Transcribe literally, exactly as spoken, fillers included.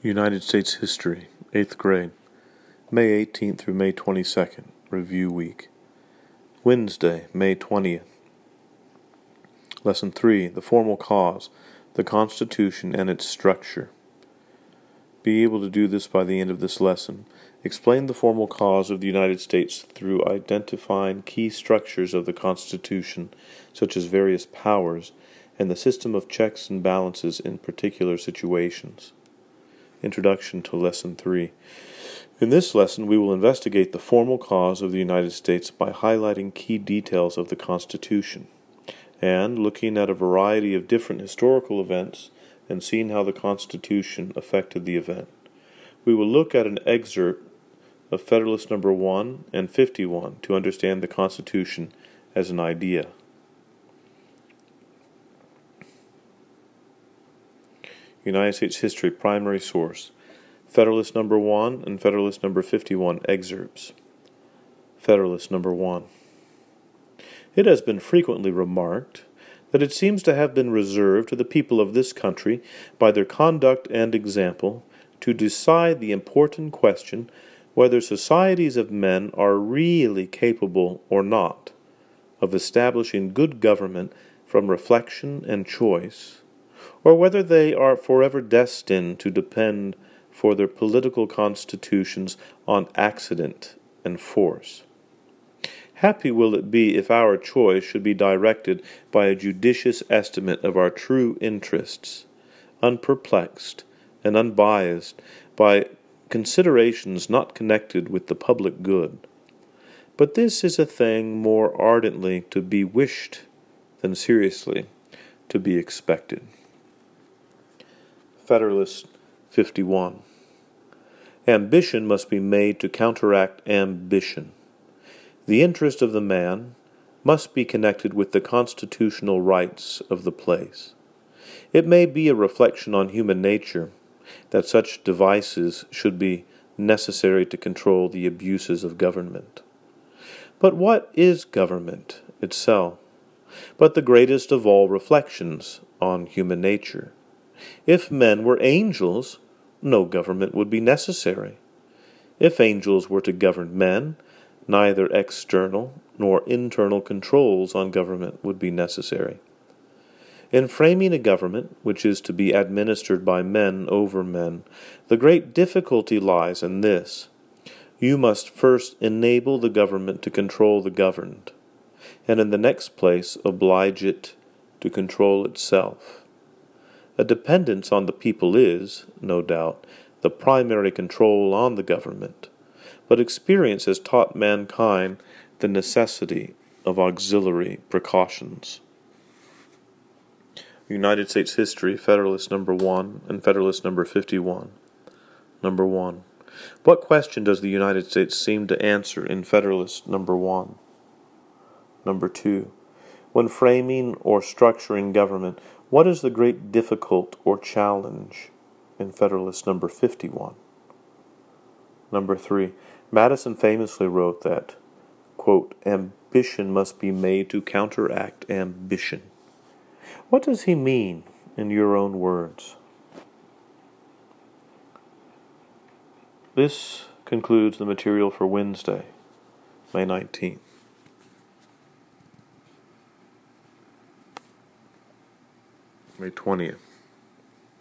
United States History, eighth grade, May eighteenth through May twenty-second, Review Week. Wednesday, May twentieth. Lesson three, The Formal Cause, the Constitution and its Structure. Be able to do this by the end of this lesson. Explain the formal cause of the United States through identifying key structures of the Constitution, such as various powers, and the system of checks and balances in particular situations. Introduction to Lesson three. In this lesson, we will investigate the formal cause of the United States by highlighting key details of the Constitution, and looking at a variety of different historical events and seeing how the Constitution affected the event. We will look at an excerpt of Federalist Number one and fifty-one to understand the Constitution as an idea. United States History Primary Source, Federalist Number one and Federalist Number fifty-one excerpts. Federalist Number one. It has been frequently remarked that it seems to have been reserved to the people of this country, by their conduct and example, to decide the important question whether societies of men are really capable or not of establishing good government from reflection and choice, or whether they are forever destined to depend for their political constitutions on accident and force. Happy will it be if our choice should be directed by a judicious estimate of our true interests, unperplexed and unbiased by considerations not connected with the public good. But this is a thing more ardently to be wished than seriously to be expected. Federalist fifty-one. Ambition must be made to counteract ambition. The interest of the man must be connected with the constitutional rights of the place. It may be a reflection on human nature that such devices should be necessary to control the abuses of government. But what is government itself but the greatest of all reflections on human nature? If men were angels, no government would be necessary. If angels were to govern men, neither external nor internal controls on government would be necessary. In framing a government which is to be administered by men over men, the great difficulty lies in this: you must first enable the government to control the governed, and in the next place oblige it to control itself. A dependence on the people is, no doubt, the primary control on the government, but experience has taught mankind the necessity of auxiliary precautions. United States History, Federalist Number one and Federalist Number fifty-one. Number one. What question does the United States seem to answer in Federalist Number one? Number two. When framing or structuring government, what is the great difficult or challenge in Federalist Number fifty-one? Number three. Madison famously wrote that, quote, ambition must be made to counteract ambition. What does he mean in your own words? This concludes the material for Wednesday, May nineteenth. May twentieth.